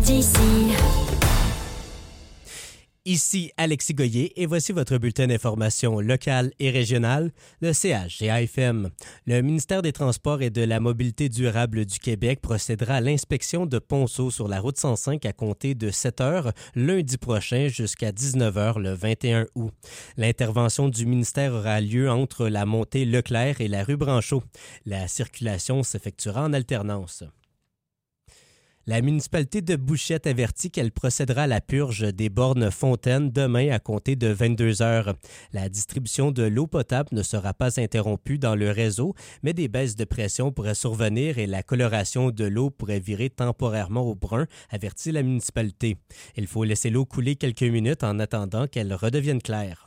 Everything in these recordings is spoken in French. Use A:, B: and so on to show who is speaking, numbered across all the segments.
A: d'ici.
B: Ici Alexis Goyer et voici votre bulletin d'information locale et régionale, le CHGA-FM. Le ministère des Transports et de la Mobilité durable du Québec procédera à l'inspection de ponceaux sur la route 105 à compter de 7 heures lundi prochain jusqu'à 19 heures le 21 août. L'intervention du ministère aura lieu entre la montée Leclerc et la rue Branchot. La circulation s'effectuera en alternance. La municipalité de Bouchette avertit qu'elle procédera à la purge des bornes fontaines demain à compter de 22 heures. La distribution de l'eau potable ne sera pas interrompue dans le réseau, mais des baisses de pression pourraient survenir et la coloration de l'eau pourrait virer temporairement au brun, avertit la municipalité. Il faut laisser l'eau couler quelques minutes en attendant qu'elle redevienne claire.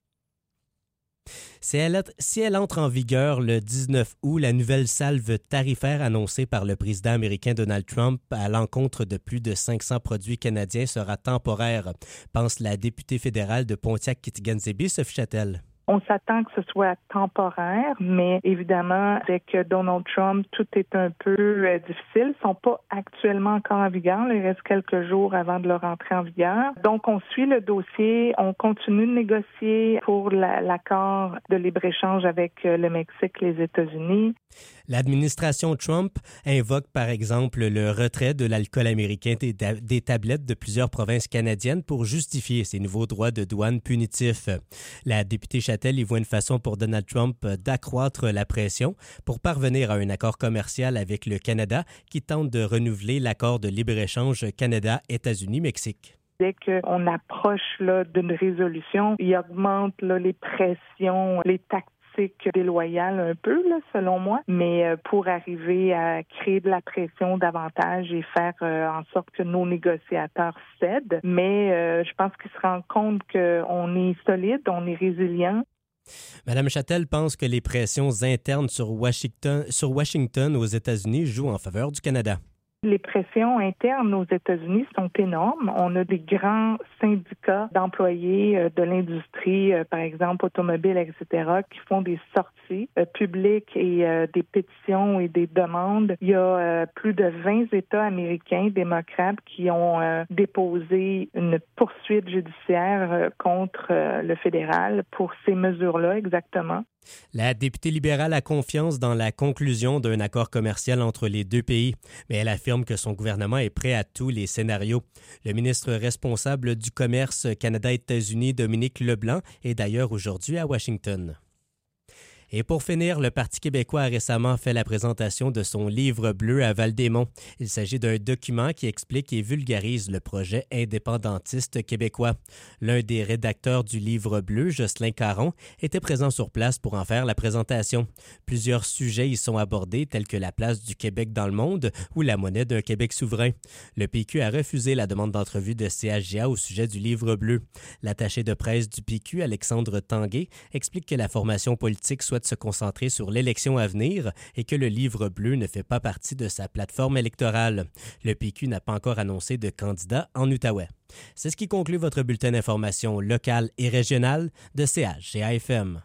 B: Si elle entre en vigueur le 19 août, la nouvelle salve tarifaire annoncée par le président américain Donald Trump à l'encontre de plus de 500 produits canadiens sera temporaire, pense la députée fédérale de Pontiac-Kittigansébé, Sophie Chatel.
C: On s'attend que ce soit temporaire, mais évidemment, avec Donald Trump, tout est un peu difficile. Ils ne sont pas actuellement encore en vigueur. Il reste quelques jours avant de leur entrer en vigueur. Donc, on suit le dossier. On continue de négocier pour l'accord de libre-échange avec le Mexique, les États-Unis.
B: L'administration Trump invoque par exemple le retrait de l'alcool américain des tablettes de plusieurs provinces canadiennes pour justifier ces nouveaux droits de douane punitifs. La députée Chatel y voit une façon pour Donald Trump d'accroître la pression pour parvenir à un accord commercial avec le Canada qui tente de renouveler l'accord de libre-échange Canada-États-Unis-Mexique.
C: Dès qu'on approche d'une résolution, il augmente les pressions, les tactiques déloyale un peu, selon moi, mais pour arriver à créer de la pression davantage et faire en sorte que nos négociateurs cèdent. Mais je pense qu'ils se rendent compte qu'on est solide, on est résilient.
B: Mme Chatel pense que les pressions internes sur Washington aux États-Unis jouent en faveur du Canada.
C: Les pressions internes aux États-Unis sont énormes. On a des grands syndicats d'employés de l'industrie, par exemple automobile, etc., qui font des sorties publiques et des pétitions et des demandes. Il y a plus de 20 États américains démocrates qui ont déposé une poursuite judiciaire contre le fédéral pour ces mesures-là exactement.
B: La députée libérale a confiance dans la conclusion d'un accord commercial entre les deux pays, mais elle affirme que son gouvernement est prêt à tous les scénarios. Le ministre responsable du commerce Canada-États-Unis, Dominique Leblanc, est d'ailleurs aujourd'hui à Washington. Et pour finir, le Parti québécois a récemment fait la présentation de son livre bleu à Val-des-Monts. Il s'agit d'un document qui explique et vulgarise le projet indépendantiste québécois. L'un des rédacteurs du livre bleu, Jocelyn Caron, était présent sur place pour en faire la présentation. Plusieurs sujets y sont abordés, tels que la place du Québec dans le monde ou la monnaie d'un Québec souverain. Le PQ a refusé la demande d'entrevue de CHGA au sujet du livre bleu. L'attaché de presse du PQ, Alexandre Tanguay, explique que la formation politique souhaite se concentrer sur l'élection à venir et que le livre bleu ne fait pas partie de sa plateforme électorale. Le PQ n'a pas encore annoncé de candidat en Outaouais. C'est ce qui conclut votre bulletin d'information locale et régionale de CHGA-FM.